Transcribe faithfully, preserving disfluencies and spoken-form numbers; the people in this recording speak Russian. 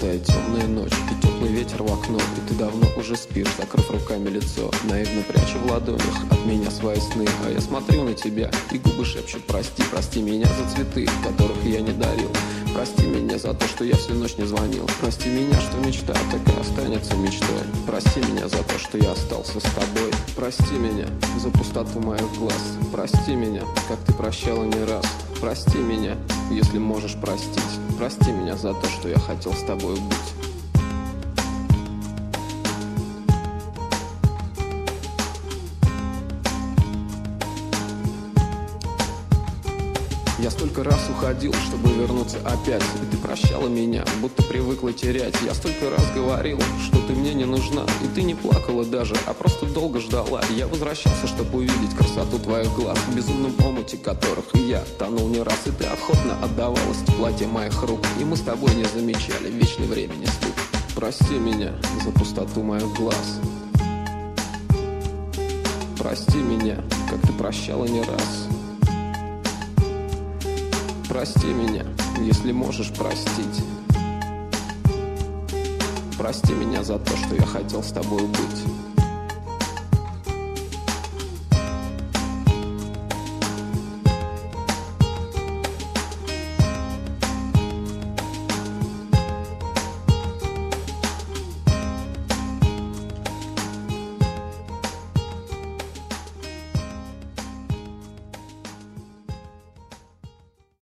Пустая темная ночь и теплый ветер в окно, и ты давно уже спишь, закрыв руками лицо, наивно пряча в ладонях от меня свои сны. А я смотрю на тебя, и губы шепчут: прости, прости меня за цветы, которых я не дарил. Прости меня за то, что я всю ночь не звонил. Прости меня, что мечта так и останется мечтой. Прости меня за то, что я остался с тобой. Прости меня за пустоту моих глаз. Прости меня, как ты прощала не раз. Прости меня, если можешь простить. Прости меня за то, что я хотел с тобой быть. Я столько раз уходил, чтобы вернуться опять, и ты прощала меня, будто привыкла терять. Я столько раз говорил, что ты мне не нужна, и ты не плакала даже, а просто долго ждала. Я возвращался, чтобы увидеть красоту твоих глаз, в безумном омуте которых и я тонул не раз. И ты охотно отдавалась в теплоте моих рук, и мы с тобой не замечали вечный времени стук. Прости меня за пустоту моих глаз. Прости меня, как ты прощала не раз. Прости меня, если можешь простить. Прости меня за то, что я хотел с тобой быть.